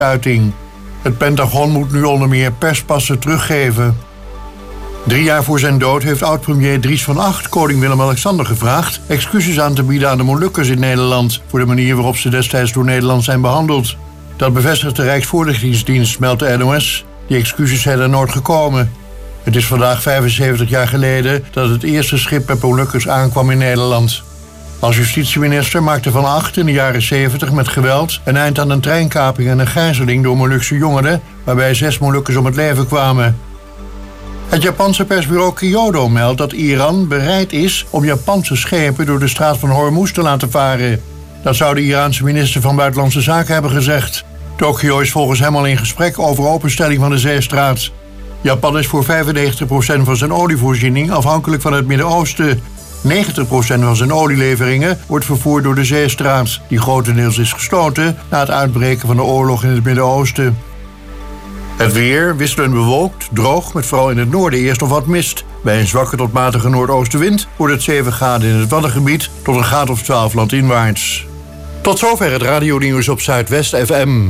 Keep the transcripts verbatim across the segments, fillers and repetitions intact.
uiting. Het Pentagon moet nu onder meer perspassen teruggeven. Drie jaar voor zijn dood heeft oud-premier Dries van Acht koning Willem-Alexander gevraagd excuses aan te bieden aan de Molukkers in Nederland voor de manier waarop ze destijds door Nederland zijn behandeld. Dat bevestigt de Rijksvoorlichtingsdienst, meldt de N O S. Die excuses zijn er nooit gekomen. Het is vandaag vijfenzeventig jaar geleden dat het eerste schip met Molukkers aankwam in Nederland. Als justitieminister maakte Van Acht in de jaren zeventig met geweld een eind aan een treinkaping en een gijzeling door Molukse jongeren, waarbij zes Molukkers om het leven kwamen. Het Japanse persbureau Kyodo meldt dat Iran bereid is om Japanse schepen door de straat van Hormuz te laten varen. Dat zou de Iraanse minister van Buitenlandse Zaken hebben gezegd. Tokio is volgens hem al in gesprek over openstelling van de zeestraat. Japan is voor vijfennegentig procent van zijn olievoorziening afhankelijk van het Midden-Oosten. negentig procent van zijn olieleveringen wordt vervoerd door de zeestraat, die grotendeels is gesloten na het uitbreken van de oorlog in het Midden-Oosten. Het weer wisselend bewolkt, droog, met vooral in het noorden eerst nog wat mist. Bij een zwakke tot matige noordoostenwind wordt het zeven graden in het Waddengebied tot een graad of twaalf landinwaarts. Tot zover het radionieuws op Zuidwest F M.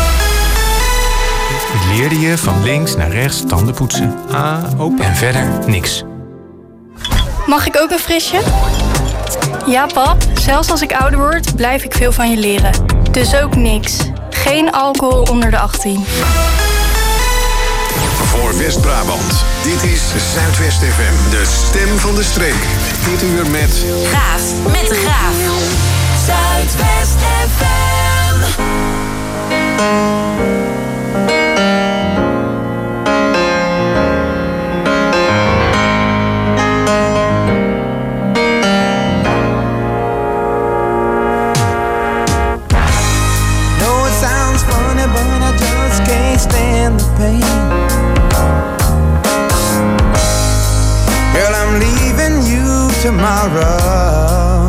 Ik leerde je van links naar rechts tanden poetsen. Ah, open. En verder niks. Mag ik ook een frisje? Ja, pap. Zelfs als ik ouder word, blijf ik veel van je leren. Dus ook niks. Geen alcohol onder de achttien. Voor West-Brabant. Dit is Zuidwest F M. De stem van de streek. Dit uur met... Graaf met de Graaf. Zuidwest F M. No, it sounds funny, but I just can't stand the pain. Girl, I'm leaving you tomorrow.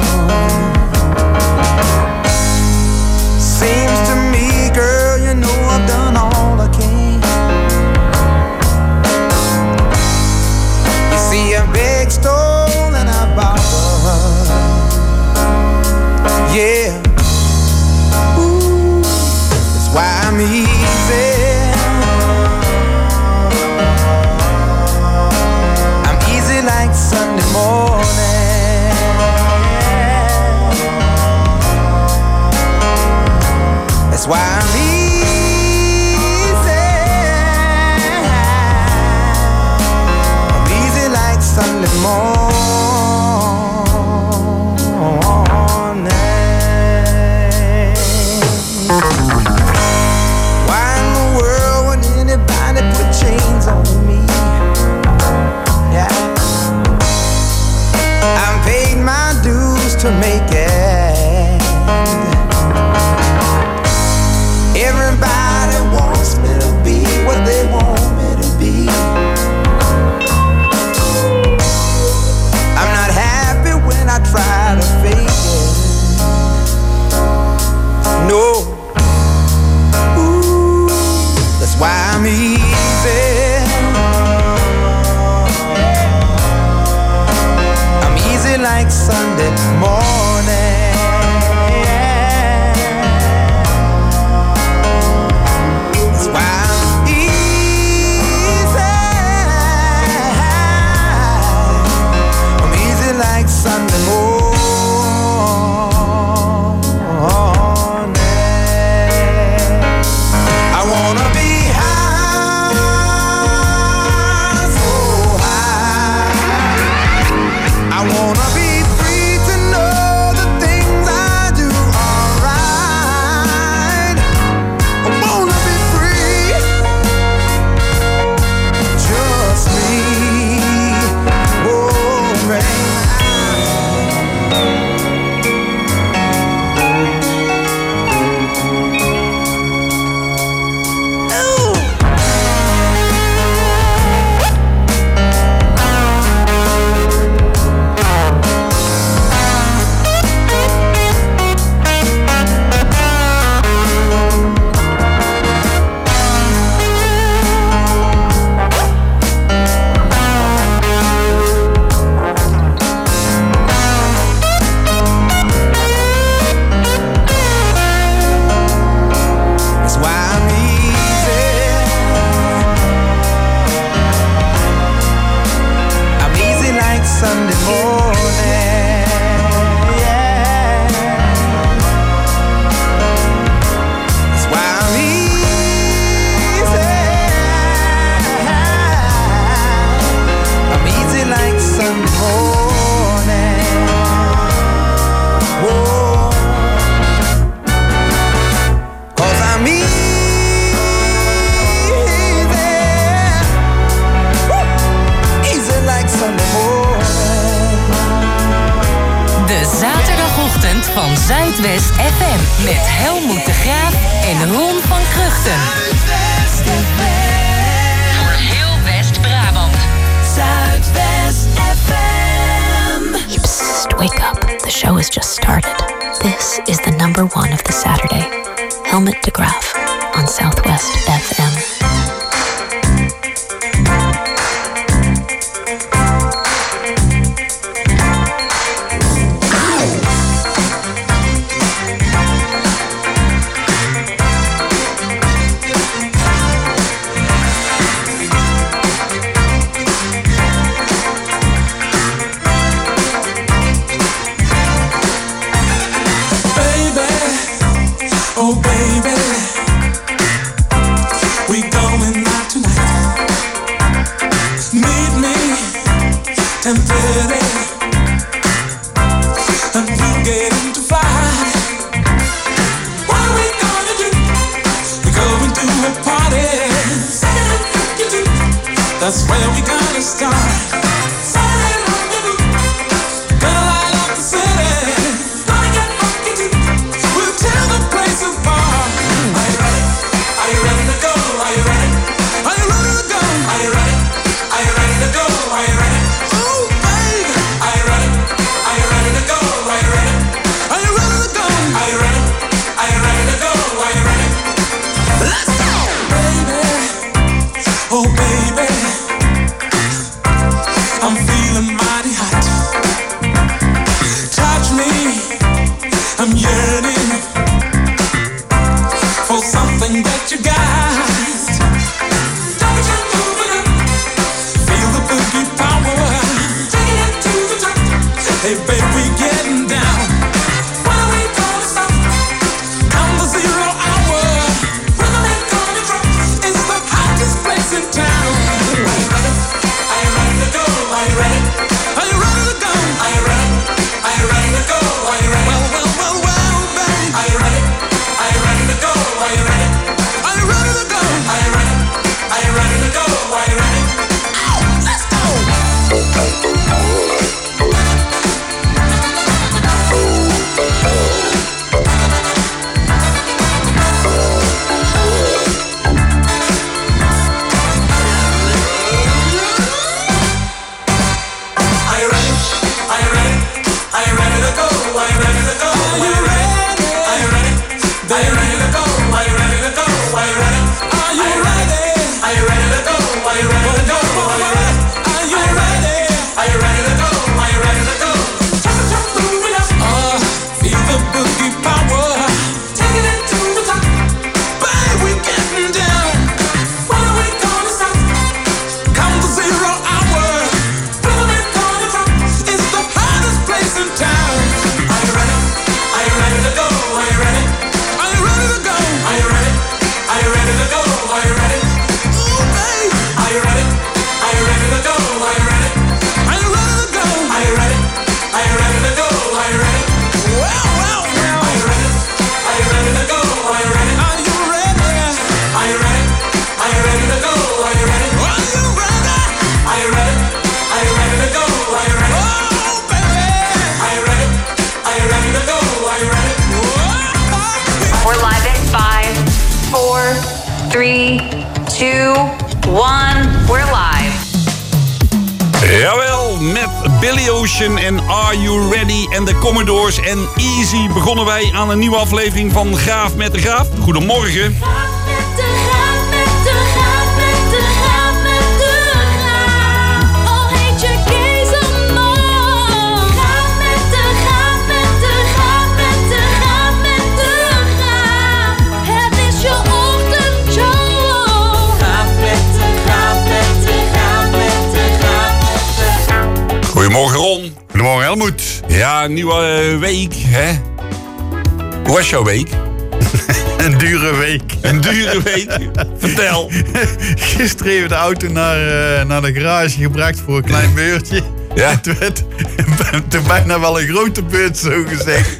Seems to me, girl, you know I've done all I can. You see, I beg, stole, and I borrowed. Yeah. Ooh, that's why I'm easy. Like Sunday morning. That's why I'm easy. I'm easy like Sunday morning. Why in the world would anybody put chains on me? Yeah. I paid my dues to make it. Everybody wants me to be what they want me to be. I'm not happy when I try to fake it. No. Ooh, that's why I'm easy. Like Sunday morning. That's why I'm easy. I'm easy like Sunday morning. I wanna be high Zuidwest F M met Helmoet de Graaf en Ron van Kruchten. Voor heel West-Brabant. Zuidwest F M. Psst, wake up. The show has just started. This is the number one of the Saturday. Helmut de Graaf on Southwest F M. That's where we gotta start. Gonna light up the city. Gonna get funky too. We'll tear the place apart. Are you ready? Are you ready to go? Are you ready? Are you ready to go? Are you ready? Are you ready to go? Are you ready? Ooh, baby. Are you ready? Are you ready to go? Are you ready? Are you ready to go? Are you ready? Are you ready to go? Are you ready? Let's go, baby. Oh, baby. I'm feeling mighty hot. Touch me, I'm yearning for something that you got. Don't you move it up, feel the boogie power. Take it to the top. Hey baby, we getting down. When are we gonna stop? Count the zero hour. Rhythm ain't gonna drop. It's the hottest place in town. Are you ready? Are you ready to go? Are you ready? Are you ready to go? Are you ready? Are you ready to go? Are you ready? Well, well, well, well, baby. Are you ready? Are you ready to go? Are you ready? Are you ready to go? Are you ready? Are you ready to go? Are you ready? Ow, let's go! Are you ready? Are you ready? Are you ready to go? Are you ready to go? Are you ready? Are you ready? Are you ready to go? Are you ready to go? Are you ready? Are you ready? Are you ready to go? Are you ready to go? Are you ready? Are you ready? Are you ready to go? Are you ready to go? Jump, jump, move it up. Uh, feel the boogie power. Taking it to the top. Baby, we getting down. When are we gonna stop? Count the zero hour. Rhythm ain't gonna drop. It's the hottest place in town. Are you ready? Are you ready to go? Are you ready? Are you ready to go? Are you ready? Are you ready to go? Are you ready? Ooh, babe. Are you ready? Are you ready to go? Are you ready? Are you ready to go? Are you ready? Are you ready to go? Are you ready? Well, well, well. Are you ready? Are you ready to go? Are you ready? Are you ready? Are you ready? Are you ready to go? Are you ready? Are you ready? Are you ready? Are you ready to go? Are you ready? Oh, baby. Are you ready? Are you ready to go? Are you ready? We're live in five, four, three, two, one. We're live. Jawel, met Billy Ocean en Are You Ready en de Commodores en Easy begonnen wij aan een nieuwe aflevering van Graaf met de Graaf. Goedemorgen. Goedemorgen Ron. Goedemorgen Helmoet. Ja, nieuwe uh, week, hè? Hoe was jouw week? Een dure week. Een dure week? Vertel. Gisteren even de auto naar, uh, naar de garage gebracht voor een klein beurtje. Ja. Het werd toen bijna wel een grote beurt, zo gezegd.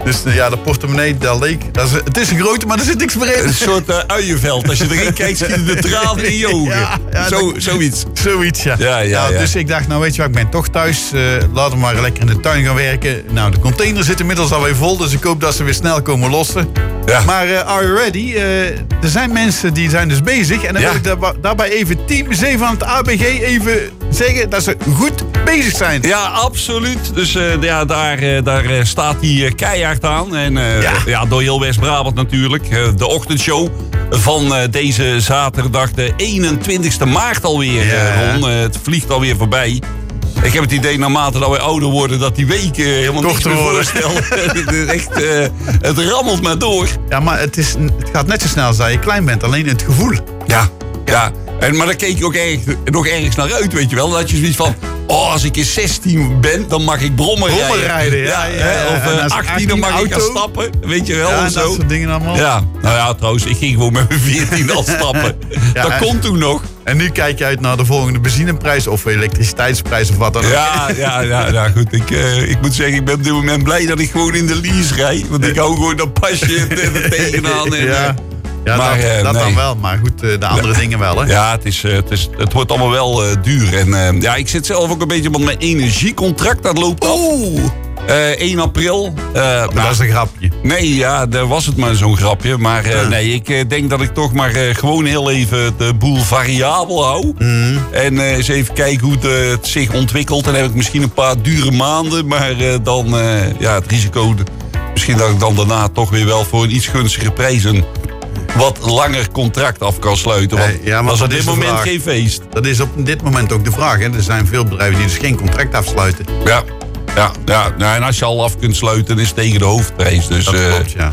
Dus uh, ja, de portemonnee, dat leek. Dat is, het is een grote, maar er zit niks meer in. Een soort uh, uienveld. Als je erin kijkt, zie je de tranen in je ogen. Ja, ja, Zo, dat, zoiets. Zoiets, ja. Ja, ja, nou, ja. Dus ik dacht, nou weet je wat, ik ben toch thuis. Uh, laten we maar lekker in de tuin gaan werken. Nou, de container zit inmiddels alweer vol. Dus ik hoop dat ze weer snel komen lossen. Ja. Maar uh, are you ready? Uh, er zijn mensen die zijn dus bezig. En dan ja. wil ik daar, daarbij even Team zeven van het A B G even zeggen dat ze goed bezig zijn. Ja, absoluut. Dus uh, ja, daar, uh, daar uh, staat hij uh, keihard aan. En uh, ja. ja, door heel West-Brabant natuurlijk. Uh, de ochtendshow van uh, deze zaterdag, de eenentwintigste maart alweer, ja. uh, Ron. Uh, het vliegt alweer voorbij. Ik heb het idee, naarmate dat wij ouder worden, dat die weken helemaal Toch niks meer voorstellen. Echt, uh, het rammelt maar door. Ja, maar het, is, het gaat net zo snel als dat je klein bent. Alleen het gevoel. Ja, ja. En, maar daar keek je ook erg, nog ergens naar uit, weet je wel. Dan had je zoiets van, oh, als ik in zestien ben, dan mag ik brommen rijden. Brommen rijden, ja. ja, ja, ja. Of uh, achttien, dan mag auto. ik gaan stappen. Weet je wel, ja, of zo. dat soort dingen allemaal. Ja, nou ja, trouwens, ik ging gewoon met mijn veertien al stappen. Ja, dat kon toen nog. En nu kijk je uit naar de volgende benzineprijs of elektriciteitsprijs of wat dan ook. Ja, ja, ja, ja goed. Ik, uh, ik moet zeggen, ik ben op dit moment blij dat ik gewoon in de lease rijd. Want ik hou gewoon dat pasje er tegenaan. En, ja. Ja, maar, dat, uh, dat nee. dan wel, maar goed, uh, de andere ja. dingen wel, hè? Ja, het, is, uh, het, is, het wordt allemaal wel uh, duur. En uh, ja, ik zit zelf ook een beetje, want mijn energiecontract, dat loopt af. Oeh! Uh, één april. Uh, nou, dat is een grapje. Nee, ja, daar was het maar zo'n grapje. Maar uh, ja. nee, ik uh, denk dat ik toch maar uh, gewoon heel even de boel variabel hou. Mm. En uh, eens even kijken hoe het, uh, het zich ontwikkelt. Dan heb ik misschien een paar dure maanden. Maar uh, dan, uh, ja, het risico... Misschien dat ik dan daarna toch weer wel voor een iets gunstige prijs een wat langer contract af kan sluiten. Want hey, ja, maar dat is op dit moment geen feest. Dat is op dit moment ook de vraag. Hè? Er zijn veel bedrijven die dus geen contract afsluiten. Ja, ja, ja. Nou, en als je al af kunt sluiten, is het tegen de hoofdprijs. Dus, dat klopt, ja.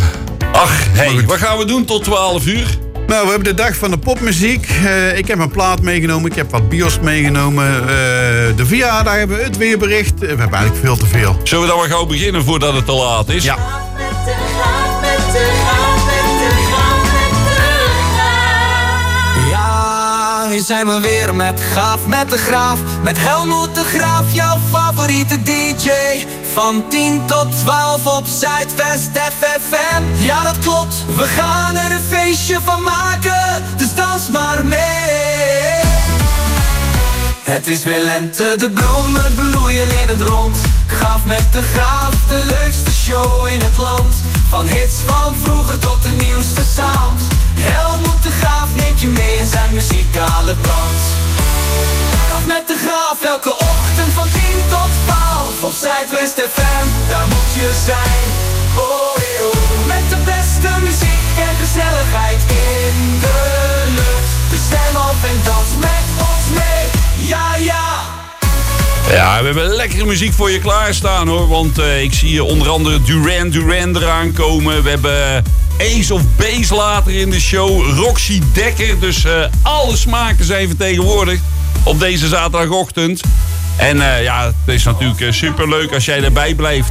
Ach, hey, wat gaan we doen tot twaalf uur? Nou, we hebben de dag van de popmuziek. Uh, ik heb een plaat meegenomen. Ik heb wat bios meegenomen. Uh, de verjaardag hebben we het weerbericht. We hebben eigenlijk veel te veel. Zullen we dan maar gauw beginnen voordat het te laat is? Ja. Ja, hier zijn we weer met Gaaf met de Graaf. Met Helmoet de Graaf, jouw favoriete D J. Van tien tot twaalf op Zuidwest F F M. Ja, dat klopt, we gaan er een feestje van maken. Dus dans maar mee. Het is weer lente, de bloemen bloeien in het rond. Gaaf met de Graaf, de leukste show in het land. Van hits van vroeger tot de nieuwste sound. Helmoet de Graaf neemt je mee in zijn muzikale brand. Gaaf met de Graaf, elke ochtend van tien tot twaalf op Zuidwest F M, daar moet je zijn. Oh, oh. Met de beste muziek en gezelligheid in de lucht. Dus stem op en dans met ons mee. Ja, ja. Ja, we hebben lekkere muziek voor je klaarstaan, hoor. Want uh, ik zie hier onder andere Duran Duran eraan komen. We hebben Ace of Base later in de show. Roxy Dekker. Dus uh, alle smaken zijn vertegenwoordigd op deze zaterdagochtend. En uh, ja, het is natuurlijk uh, superleuk als jij erbij blijft.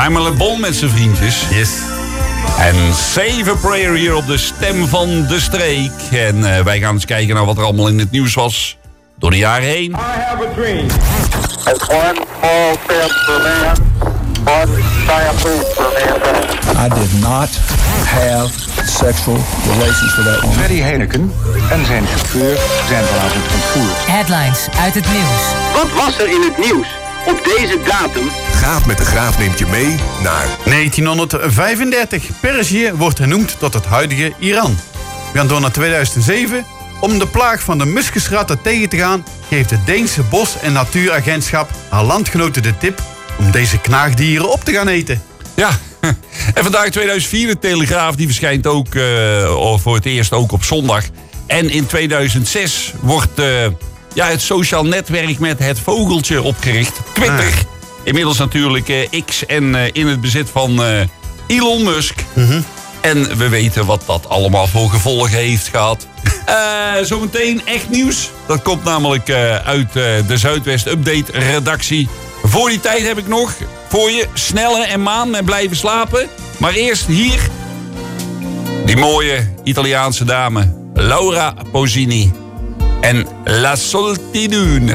Simon Le Bon met zijn vriendjes. Yes. En Save a Prayer hier op de Stem van de Streek. En uh, wij gaan eens kijken naar wat er allemaal in het nieuws was door de jaren heen. I have a dream. It's one small step for man, one giant leap for mankind. I did not have sexual relations with that woman. Freddy Heineken en zijn chauffeur zijn vanavond ontvoerd. Headlines uit het nieuws. Wat was er in het nieuws op deze datum? Gaaf met de Graaf neemt je mee naar negentienhonderdvijfendertig. Perzië wordt hernoemd tot het huidige Iran. We gaan door naar tweeduizend zeven. Om de plaag van de muskusratten tegen te gaan, geeft het Deense Bos- en Natuuragentschap haar landgenoten de tip om deze knaagdieren op te gaan eten. Ja, en vandaag tweeduizend vier, de Telegraaf, die verschijnt ook uh, voor het eerst ook op zondag. En in tweeduizend zes wordt uh, ja, het sociaal netwerk met het vogeltje opgericht, Twitter. Ah. Inmiddels natuurlijk uh, X en uh, in het bezit van uh, Elon Musk. Mm-hmm. En we weten wat dat allemaal voor gevolgen heeft gehad. Uh, zometeen echt nieuws. Dat komt namelijk uh, uit uh, de Zuidwest Update redactie. Voor die tijd heb ik nog voor je Snelle en Maan en Blijven slapen. Maar eerst hier die mooie Italiaanse dame Laura Pausini en La Solitudine.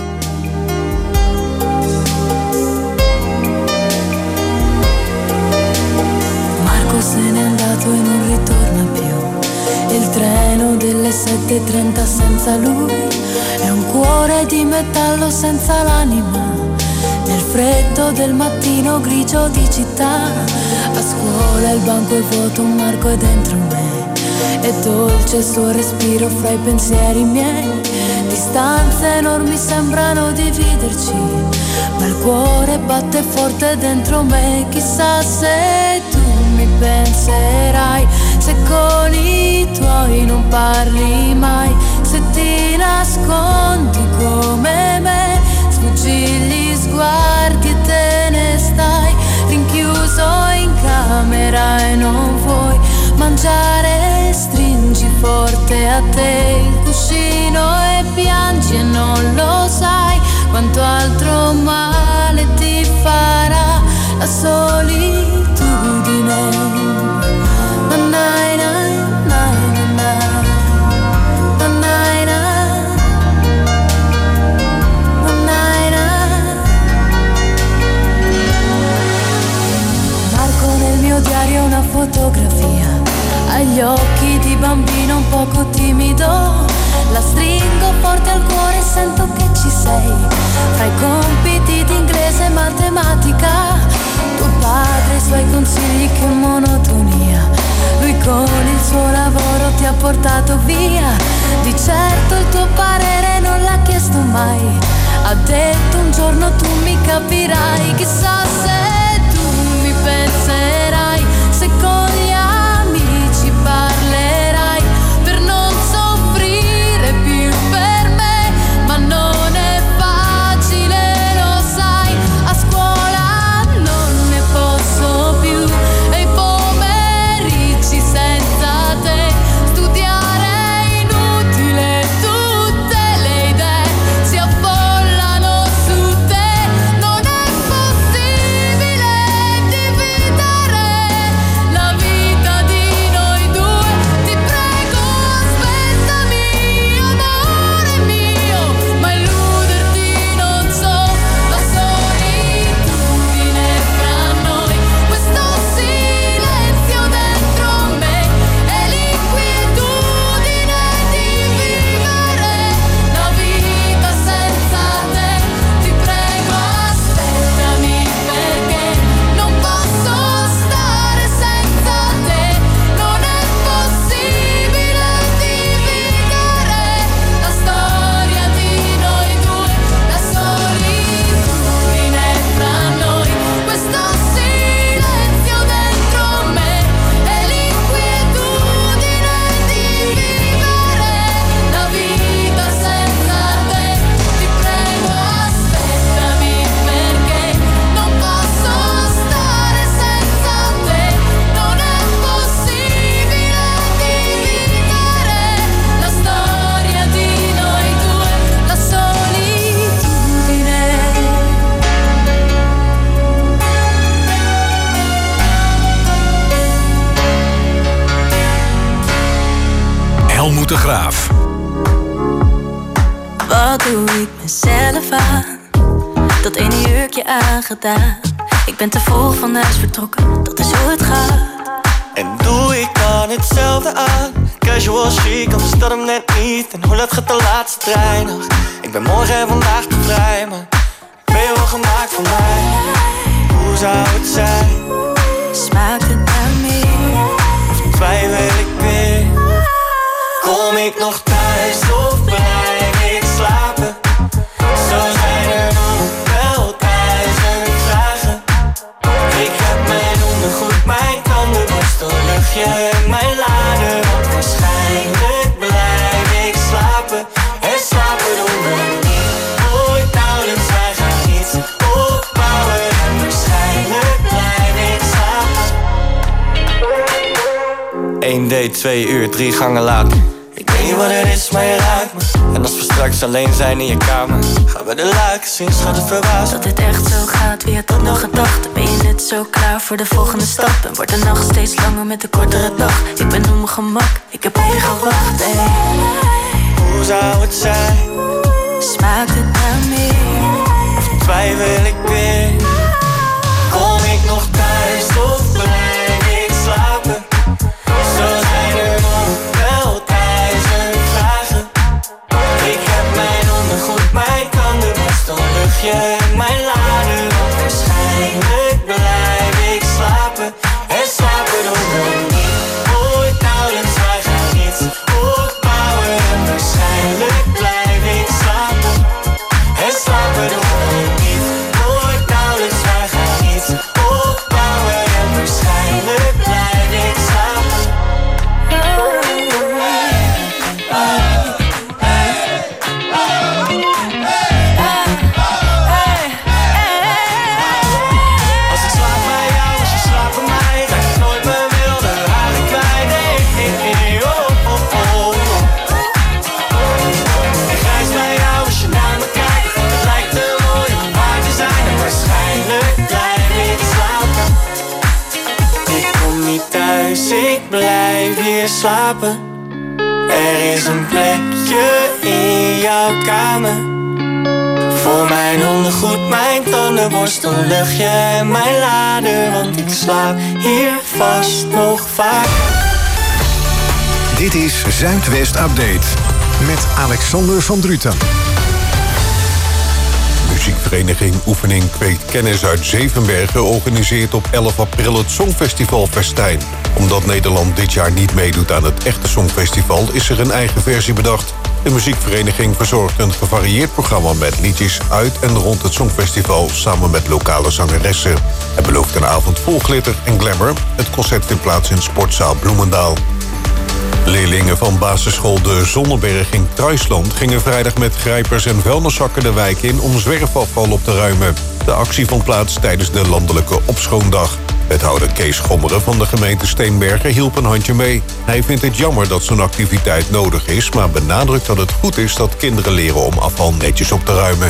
Marco se n'è andato e non ritorna più. Il treno delle sette e trenta senza lui è un cuore di metallo senza l'anima. Nel freddo del mattino grigio di città, a scuola il banco è vuoto, un Marco è dentro me. È dolce il suo respiro fra i pensieri miei. Distanze enormi sembrano dividerci, ma il cuore batte forte dentro me. Chissà se tu mi penserai, se con i tuoi non parli mai, se ti nascondi come me, sfuggi gli sguardi e te ne stai rinchiuso in camera e non vuoi mangiare, stringi forte a te il cuscino e piangi e non lo sai quanto altro male ti farà la solitudine. Nanai, nai, nai, nanai. Nanai, nai. Nanai, nai. Marco nel mio diario una fotografia, agli occhi di bambino un poco timido. La stringo forte al cuore e sento che ci sei. Fra i compiti di inglese e matematica, tuo padre e i suoi consigli, che monotonia. Lui con il suo lavoro ti ha portato via. Di certo il tuo parere non l'ha chiesto mai. Ha detto un giorno tu mi capirai. Chissà se tu mi penserai, se con gli amici parlerai, per non soffrire più per me. Ma non è facile, lo sai, a scuola non ne posso più. E i pomeriggi senza te, studiare è inutile, tutte le idee si affollano su te. Non è possibile dividere la vita. Helmoet de Graaf. Wat doe ik mezelf aan? Dat ene jurkje aangedaan. Ik ben te vroeg van huis vertrokken, dat is hoe het gaat. En doe ik dan hetzelfde aan? Casual chic, anders dat hem net niet. En hoe laat gaat de laatste trein nog? Ik ben morgen en vandaag te vrij, maar ben je wel gemaakt voor mij? Hoe zou het zijn? Smaakt het naar meer? Of twijfel ik weer? Kom ik nog thuis of blijf ik slapen? Zo zijn er nog wel duizend vragen. Ik heb mijn ondergoed, mijn tandenborstel, luchtje en mijn lader. Want waarschijnlijk blijf ik slapen. En slapen doen we niet. Ooit nauwelijks, wij gaan iets opbouwen. En waarschijnlijk blijf ik slapen. Eén date, twee uur, drie gangen later. Ik weet niet wat het is, maar je ruikt me. En als we straks alleen zijn in je kamer, gaan we de luiken zien, schat het verbaasd. Dat dit echt zo gaat, wie had dat nog gedacht? Ben je net zo klaar voor de volgende stap? En wordt de nacht steeds langer met de kortere dag? Ik ben op mijn gemak, ik heb op je gewacht, ey. Hoe zou het zijn? Smaakt het naar meer? Of twijfel ik weer? Kom ik nog thuis of blijf ik slapen? Zo zijn er nog wel duizend vragen. Ik heb mijn ondergoed, mijn tandenborstel, luchtje en mijn lader. Want waarschijnlijk blijf ik slapen. En slapen doen we niet. Ooit nauwelijks, wij gaan iets opbouwen. En waarschijnlijk blijf ik slapen. En slapen doen we niet. Ooit nauwelijks, wij gaan iets opbouwen. En waarschijnlijk blijf ik slapen. Als ik slaap bij jou, als je slaapt bij mij, ga ik nooit mijn wilde haren kwijt. Hey, hey, hey, oh, oh, oh. Ik reis bij jou als je naar me kijkt. Het lijkt te mooi om waar te zijn. En waarschijnlijk blijf ik slapen. Ik kom niet thuis, ik blijf hier slapen. Er is een plekje in jouw kamer. Voor mijn ondergoed, mijn tandenborstel, luchtje en mijn lader. Want ik slaap hier vast nog vaak. Dit is Zuidwest Update met Alexander van Druten. Muziekvereniging Oefening Kweekt Kennis uit Zevenbergen organiseert op elf april het Songfestival Festijn. Omdat Nederland dit jaar niet meedoet aan het echte Songfestival is er een eigen versie bedacht. De muziekvereniging verzorgt een gevarieerd programma met liedjes uit en rond het Songfestival samen met lokale zangeressen. Het belooft een avond vol glitter en glamour. Het concert vindt plaats in Sportzaal Bloemendaal. Leerlingen van basisschool De Zonneberg in Kruisland gingen vrijdag met grijpers en vuilniszakken de wijk in om zwerfafval op te ruimen. De actie vond plaats tijdens de landelijke opschoondag. Wethouder Kees Gommeren van de gemeente Steenbergen hielp een handje mee. Hij vindt het jammer dat zo'n activiteit nodig is, maar benadrukt dat het goed is dat kinderen leren om afval netjes op te ruimen.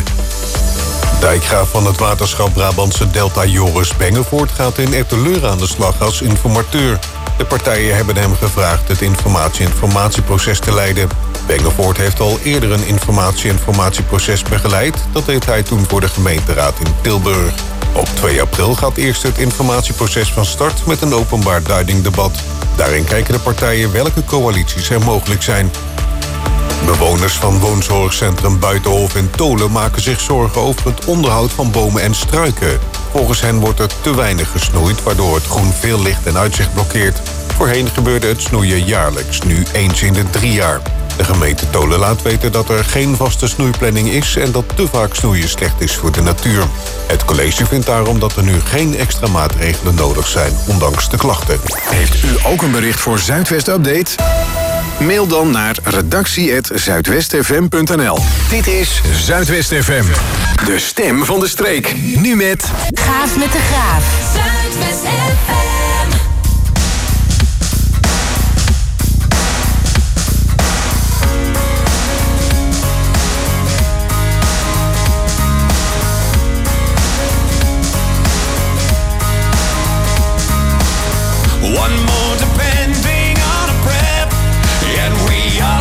Dijkgraaf van het waterschap Brabantse Delta Joris Bengevoort gaat in Etteleur aan de slag als informateur. De partijen hebben hem gevraagd het informatie-informatieproces te leiden. Bengevoort heeft al eerder een informatie-informatieproces begeleid. Dat deed hij toen voor de gemeenteraad in Tilburg. Op twee april gaat eerst het informatieproces van start met een openbaar duidingdebat. Daarin kijken de partijen welke coalities er mogelijk zijn. Bewoners van woonzorgcentrum Buitenhof in Tolen maken zich zorgen over het onderhoud van bomen en struiken. Volgens hen wordt er te weinig gesnoeid, waardoor het groen veel licht en uitzicht blokkeert. Voorheen gebeurde het snoeien jaarlijks, nu eens in de drie jaar. De gemeente Tolen laat weten dat er geen vaste snoeiplanning is en dat te vaak snoeien slecht is voor de natuur. Het college vindt daarom dat er nu geen extra maatregelen nodig zijn, ondanks de klachten. Heeft u ook een bericht voor Zuidwest Update? Mail dan naar redactie apenstaartje zuidwest f m punt n l. Dit is Zuidwest F M, de stem van de streek. Nu met Gaaf met de Graaf. Zuidwest F M. One more depending on a prep, and we are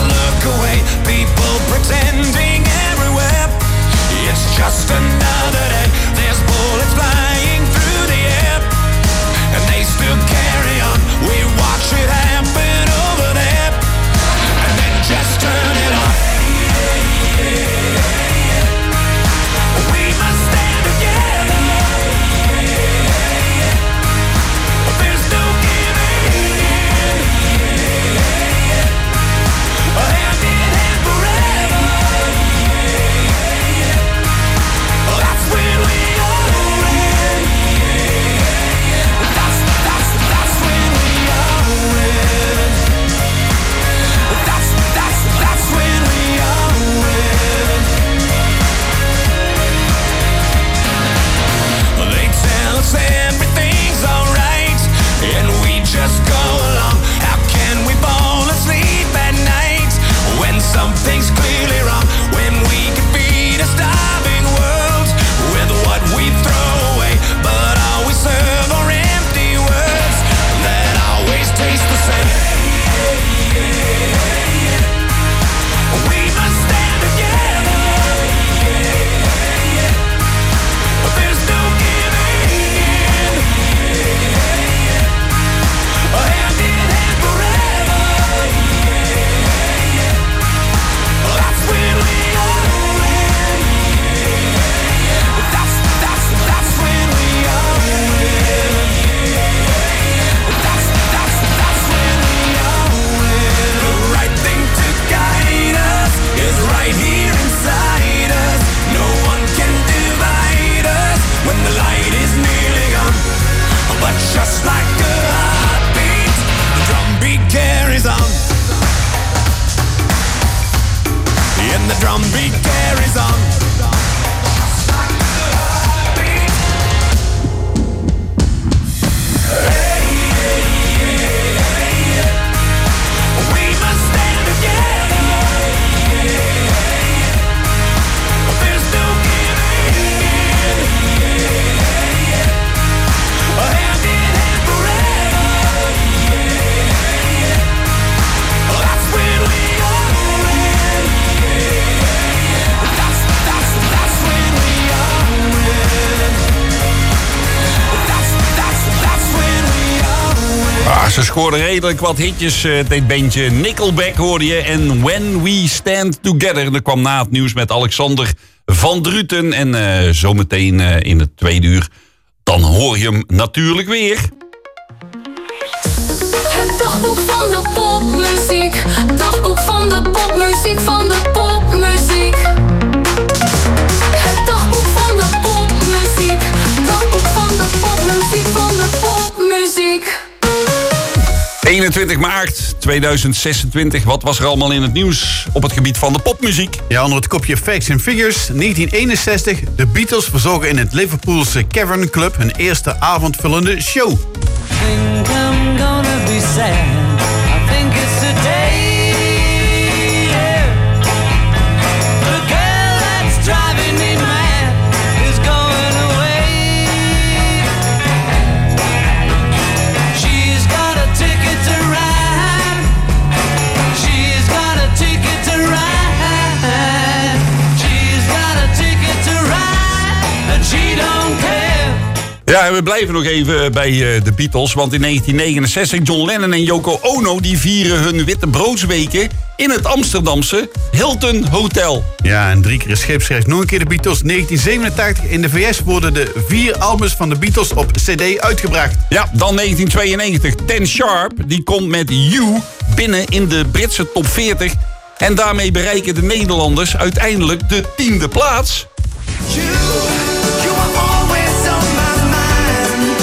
scoorde redelijk wat hitjes, uh, dit bandje. Nickelback hoorde je en When We Stand Together. Dat kwam na het nieuws met Alexander van Druten. En uh, zometeen uh, in het tweede uur, dan hoor je hem natuurlijk weer. Het dagboek van de popmuziek. Het dagboek van de popmuziek, van de popmuziek. Het dagboek van de popmuziek. Het dagboek van de popmuziek, van de popmuziek. eenentwintig maart tweeduizend zesentwintig. Wat was er allemaal in het nieuws op het gebied van de popmuziek? Ja, onder het kopje Facts and Figures. negentien eenenzestig. De Beatles verzorgen in het Liverpoolse Cavern Club hun eerste avondvullende show. Think I'm gonna be sad. I think it's today. Yeah. The girl that's driving me mad is going away. She's got a ticket to ride. She's got a ticket to ride. She's got a ticket to ride. And she don't care. Ja, we blijven nog even bij uh, de Beatles. Want in negentien negenenzestig, John Lennon en Yoko Ono die vieren hun witte broodsweken in het Amsterdamse Hilton Hotel. Ja, en drie keer een scheepsreis. Nog een keer de Beatles. negentien zevenentachtig. In de V S worden de vier albums van de Beatles op cd uitgebracht. Ja, dan negentien tweeënnegentig. Ten Sharp, die komt met You binnen in de Britse top veertig. En daarmee bereiken de Nederlanders uiteindelijk de tiende plaats. You, you are always on my mind.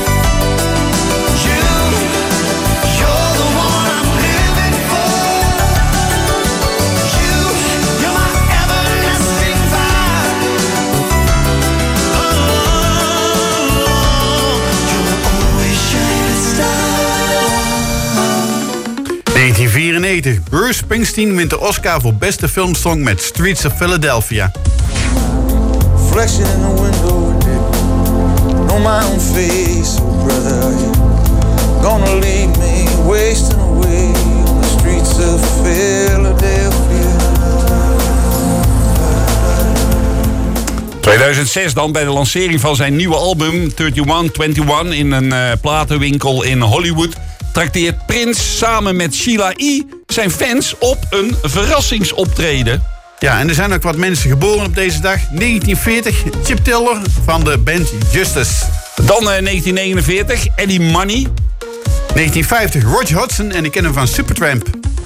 You, you're the one I'm living for. You, you're my everlasting vibe. Oh, you're always shining star. negentien vierennegentig. Bruce Springsteen wint de Oscar voor beste filmsong met Streets of Philadelphia. Reflection in the window, know my own face, oh brother. You're gonna leave me wasting away on the streets of Philadelphia. tweeduizend zes dan, bij de lancering van zijn nieuwe album eenendertig eenentwintig in een uh, platenwinkel in Hollywood, trakteert Prince samen met Sheila E. zijn fans op een verrassingsoptreden. Ja, en er zijn ook wat mensen geboren op deze dag. negentien veertig, Chip Taylor van de band Justice. Dan uh, negentien negenenveertig, Eddie Money. negentien vijftig, Roger Hodgson en ik ken hem van Supertramp.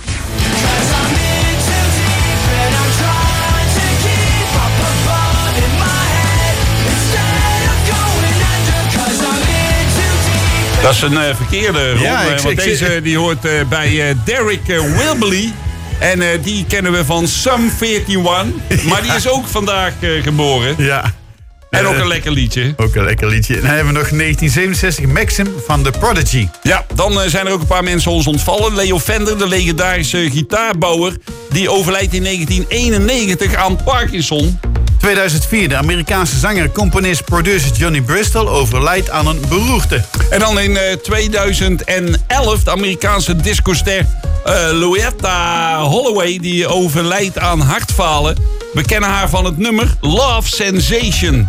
Dat is een uh, verkeerde, Ron, Ja, ik, uh, want ik, deze die hoort uh, bij uh, Derek uh, Wilbely. En uh, die kennen we van Sum eenenveertig. Maar die is ook vandaag uh, geboren. Ja. En ook Uh, een lekker liedje. Ook een lekker liedje. En dan hebben we nog negentien zevenenzestig, Maxim van The Prodigy. Ja, dan uh, zijn er ook een paar mensen ons ontvallen. Leo Fender, de legendarische gitaarbouwer, die overlijdt in negentien eenennegentig aan Parkinson. tweeduizend vier, de Amerikaanse zanger, componist, producer Johnny Bristol overlijdt aan een beroerte. En dan in uh, tweeduizend elf, de Amerikaanse discoster uh, Louetta Holloway, die overlijdt aan hartfalen. We kennen haar van het nummer Love Sensation.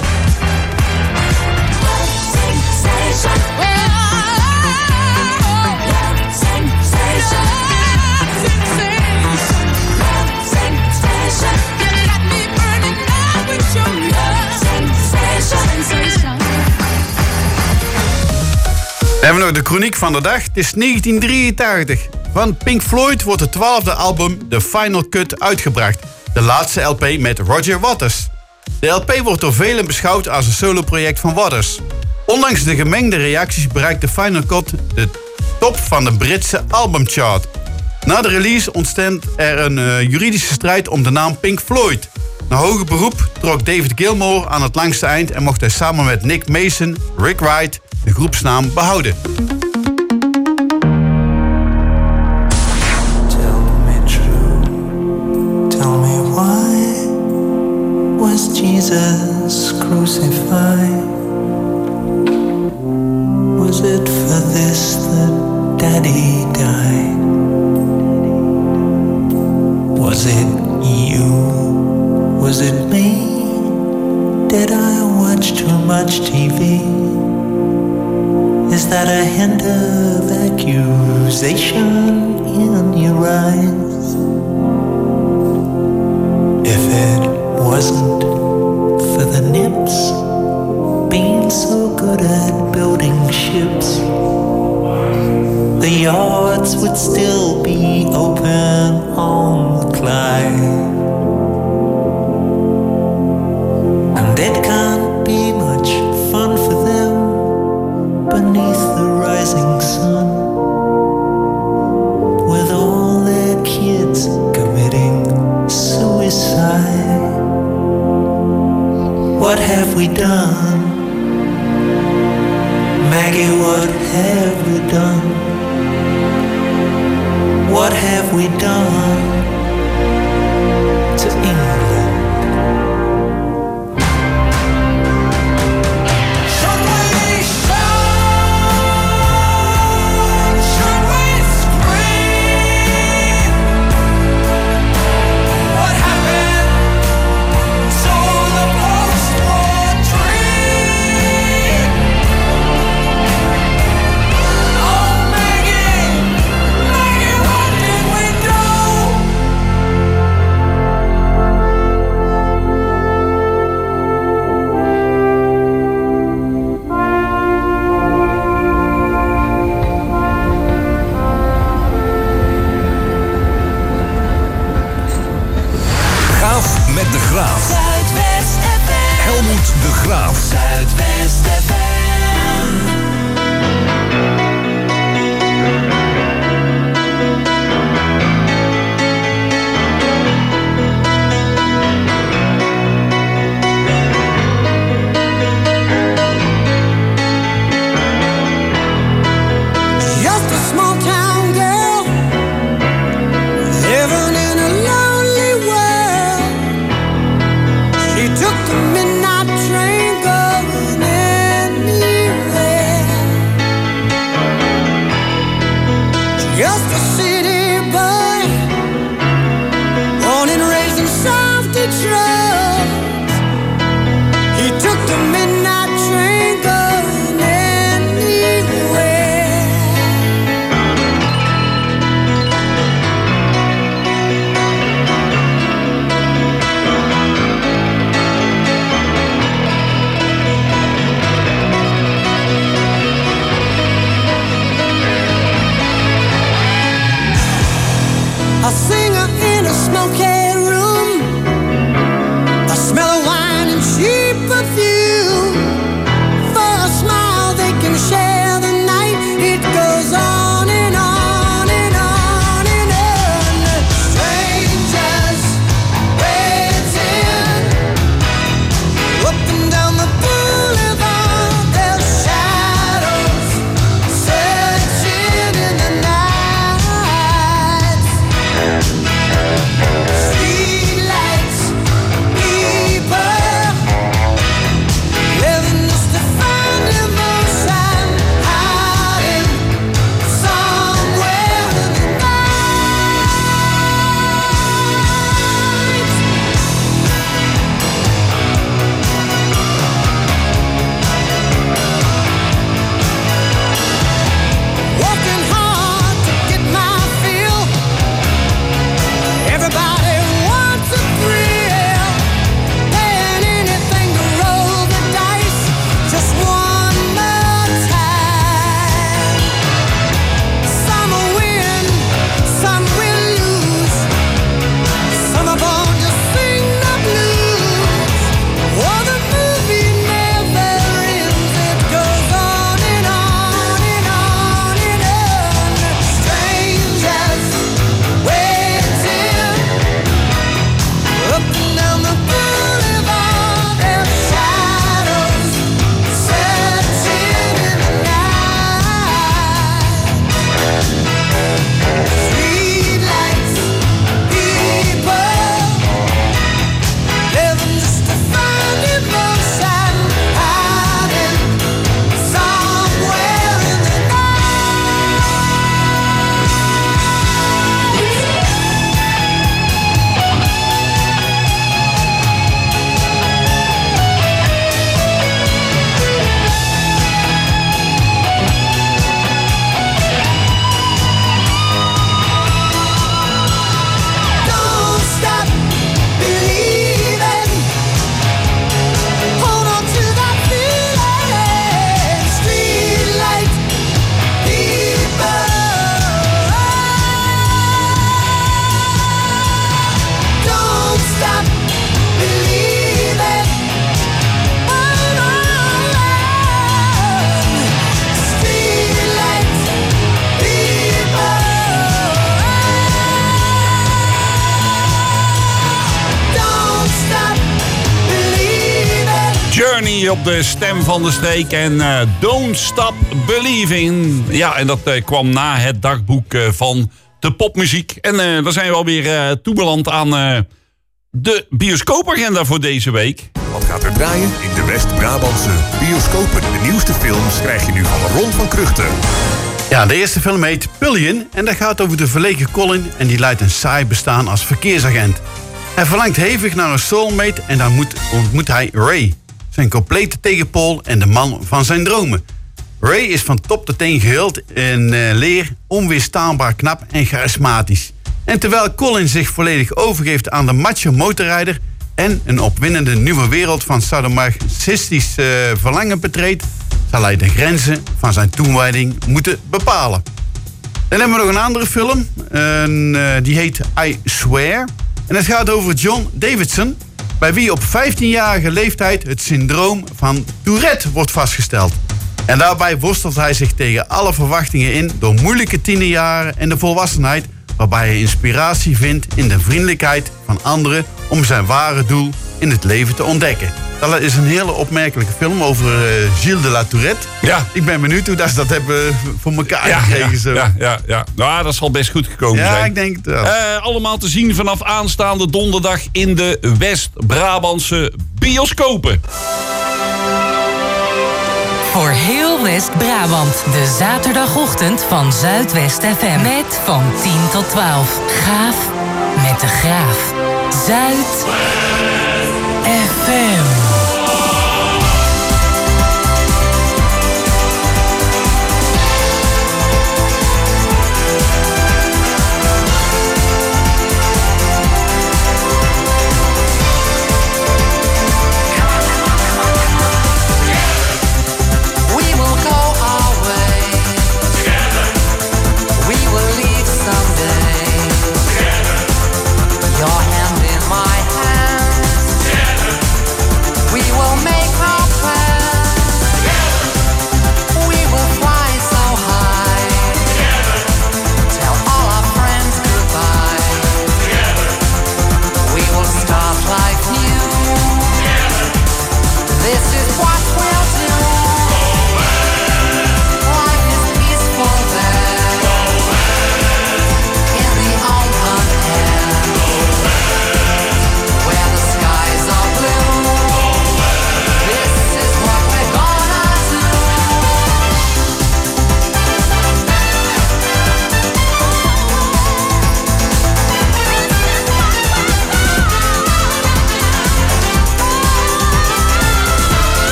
Dan hebben we nog de chroniek van de dag. Het is negentien drieëntachtig. Van Pink Floyd wordt het twaalfde album The Final Cut uitgebracht. De laatste L P met Roger Waters. De L P wordt door velen beschouwd als een soloproject van Waters. Ondanks de gemengde reacties bereikt de Final Cut de top van de Britse albumchart. Na de release ontstond er een uh, juridische strijd om de naam Pink Floyd. Na hoger beroep trok David Gilmour aan het langste eind en mocht hij samen met Nick Mason, Rick Wright de groepsnaam behouden. Tell me why was Jesus crucified? Was it for this that Daddy died? Was it you? Was it me? Did I watch too much T V? Is that a hint of accusation in your eyes? If it wasn't for the nips being so good at building ships, the yards would still be open on the Clyde. And it can't be much fun for them beneath the rising sun, with all their kids committing suicide. What have we done? Maggie, what have we done? What have we done to England? Met de Graaf. Zuidwest F M. Helmoet de Graaf. Zuidwest F M. Just a small town girl living in a lonely world. She took the midnight train going anywhere. Just a city boy, born and raised in South Detroit. He took the midnight train going anywhere. A singer in a smoky room, a smell of wine and cheap perfume. For a smile they can share the night. It goes on and on and on and on. Strangers waiting up and down the boulevard. Their shadows searching in the night. Journey op de stem van de streek. En uh, Don't Stop Believing. Ja, en dat uh, kwam na het dagboek uh, van de popmuziek. En uh, dan zijn we alweer uh, toebeland aan uh, de bioscoopagenda voor deze week. Wat gaat er draaien in de West-Brabantse bioscopen? De nieuwste films krijg je nu van Ron van Kruchten. Ja, de eerste film heet Pillion en dat gaat over de verlegen Colin en die leidt een saai bestaan als verkeersagent. Hij verlangt hevig naar een soulmate en dan moet, ontmoet hij Ray, zijn complete tegenpool en de man van zijn dromen. Ray is van top tot teen gehuld in uh, leer, onweerstaanbaar knap en charismatisch. En terwijl Colin zich volledig overgeeft aan de macho motorrijder en een opwindende nieuwe wereld van sadomasochistisch uh, verlangen betreedt, zal hij de grenzen van zijn toewijding moeten bepalen. Dan hebben we nog een andere film. En, uh, die heet I Swear. En het gaat over John Davidson, bij wie op vijftienjarige leeftijd het syndroom van Tourette wordt vastgesteld. En daarbij worstelt hij zich tegen alle verwachtingen in door moeilijke tienerjaren en de volwassenheid, waarbij hij inspiratie vindt in de vriendelijkheid van anderen om zijn ware doel in het leven te ontdekken. Dat is een hele opmerkelijke film over uh, Gilles de la Tourette. Ja. Ik ben benieuwd hoe dat ze dat hebben voor elkaar ja, gekregen. Ja, zo. ja, ja, ja. Nou, dat zal best goed gekomen ja, zijn. Ja, ik denk het wel. Uh, allemaal te zien vanaf aanstaande donderdag in de West-Brabantse bioscopen. Voor heel West-Brabant, de zaterdagochtend van Zuidwest F M. Met van tien tot twaalf. Gaaf met de Graaf. Zuid F M. Your hand in my hand. Together.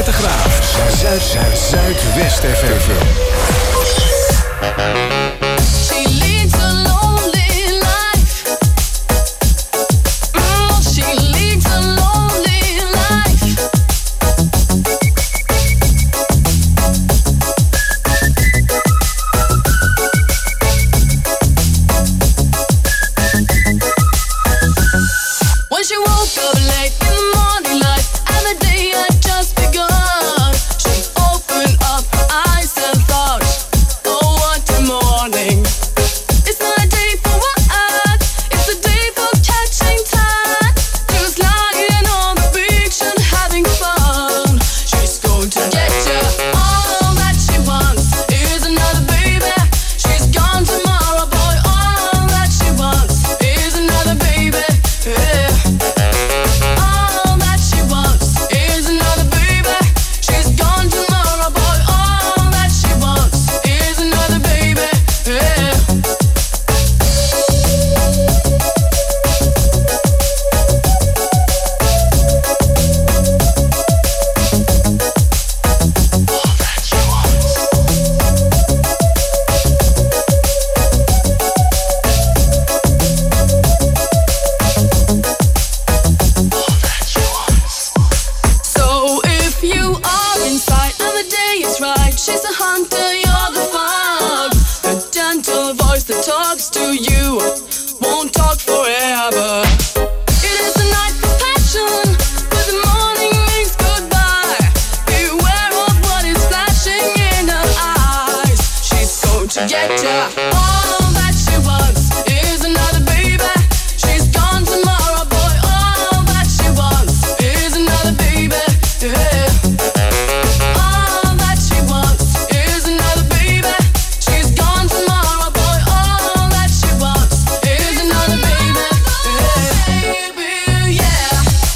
met de Graaf. Zuid, Zuid, Zuidwest F M. She leads a lonely life. Mm, she leads a lonely life. When she woke up late in the morning light and the day had just begun, she opened up her eyes and thought, oh, what a morning. It's not a day for what? It's a day for catching time. Just lying on the beach and having fun. She's going to get you. All that she wants is another baby. She's gone tomorrow, boy. All that she wants is another baby. Yeah. All that she wants is another baby. She's gone tomorrow, boy. All that she wants is another baby. Yeah. So if you are inside and the day is right, she's a hunter, you're the fox. The gentle voice that talks to you won't talk forever. It is a night for passion, but the morning means goodbye. Beware of what is flashing in her eyes. She's going to get ya. All that she wants is another baby. She's gone tomorrow, boy. All that she wants is another baby. Yeah. All that she wants is another baby. She's gone tomorrow, boy. All that she wants is another baby. Yeah. Baby, yeah.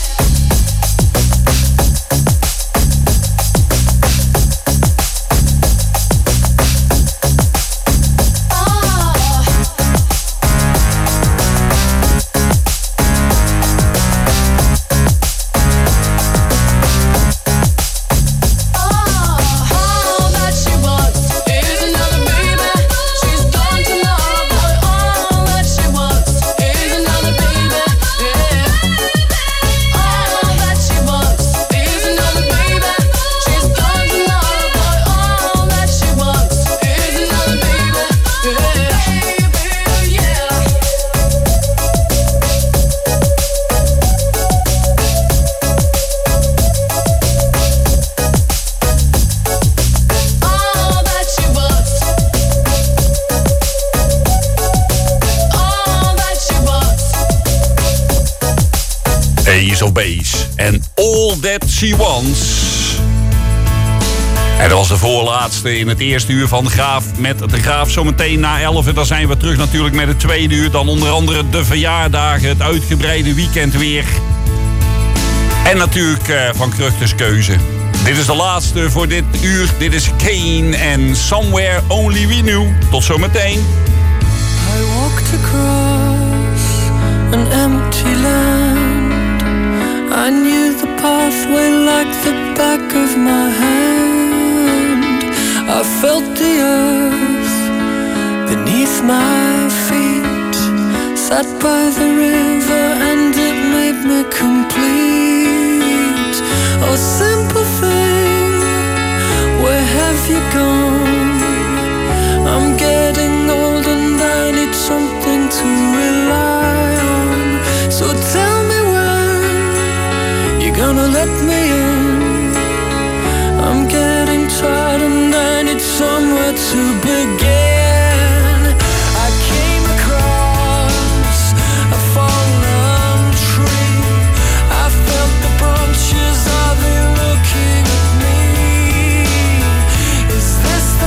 All that she wants is another baby. She's gone tomorrow, boy. All that she wants is another baby. Yeah. All that she wants is another baby. She's gone tomorrow, boy. All that she wants is another baby. Yeah. Yeah. All that she wants. All that she wants. Ace of Base en All That She Wants. En dat was de voorlaatste in het eerste uur van de Graaf met de Graaf. Zometeen na elf, dan zijn we terug natuurlijk met het tweede uur. Dan onder andere de verjaardagen, het uitgebreide weekend weer. En natuurlijk eh, van Kruchters keuze. Dit is de laatste voor dit uur. Dit is Kane en Somewhere Only We Knew. Tot zometeen. I walked across an empty land. I knew the pathway like the back of my hand. I felt the earth beneath my feet. Sat by the river and it made me complete. Oh, simple thing, where have you gone? I'm getting old and I need something to rely on. So tell me when you're gonna let me in. I'm getting tired and I need somewhere to begin. I came across a fallen tree. I felt the branches, are they looking at me? Is this the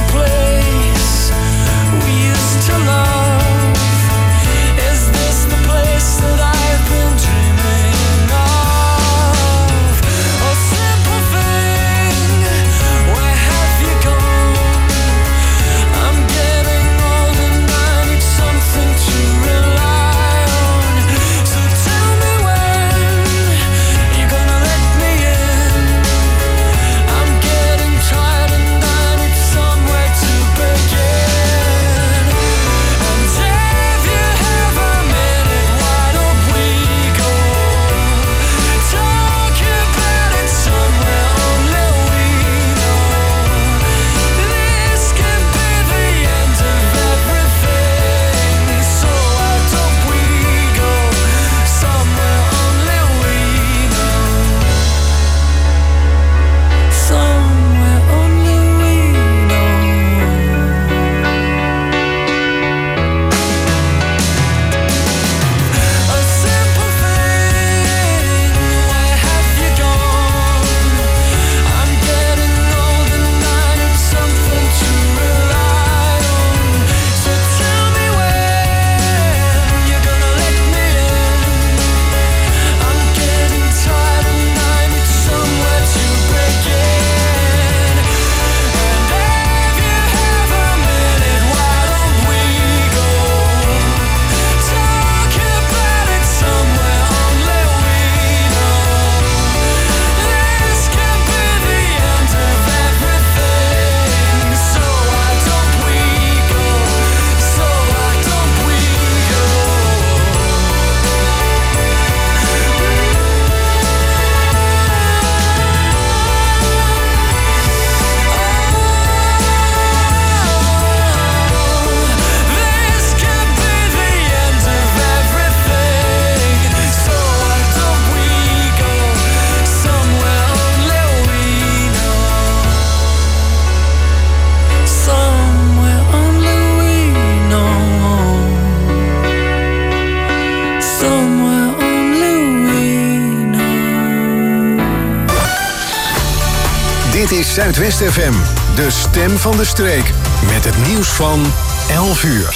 is Zuidwest F M, de stem van de streek. Met het nieuws van elf uur.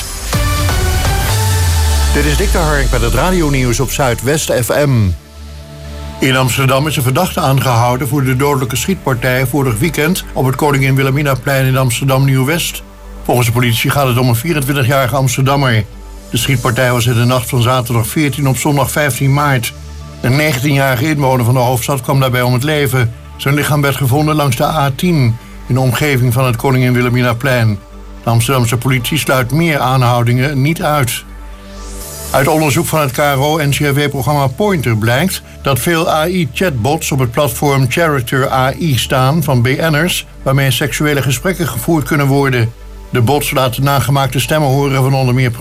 Dit is Dick de Hark met het radionieuws op Zuidwest F M. In Amsterdam is een verdachte aangehouden voor de dodelijke schietpartij vorig weekend op het Koningin Wilhelminaplein in Amsterdam Nieuw-West. Volgens de politie gaat het om een vierentwintigjarige Amsterdammer. De schietpartij was in de nacht van zaterdag veertien op zondag vijftien maart. Een negentienjarige inwoner van de hoofdstad kwam daarbij om het leven. Zijn lichaam werd gevonden langs de A tien in de omgeving van het Koningin Wilhelminaplein. De Amsterdamse politie sluit meer aanhoudingen niet uit. Uit onderzoek van het K R O-N C R W-programma Pointer blijkt dat veel A I-chatbots op het platform Character A I staan van B N'ers, waarmee seksuele gesprekken gevoerd kunnen worden. De bots laten nagemaakte stemmen horen van onder meer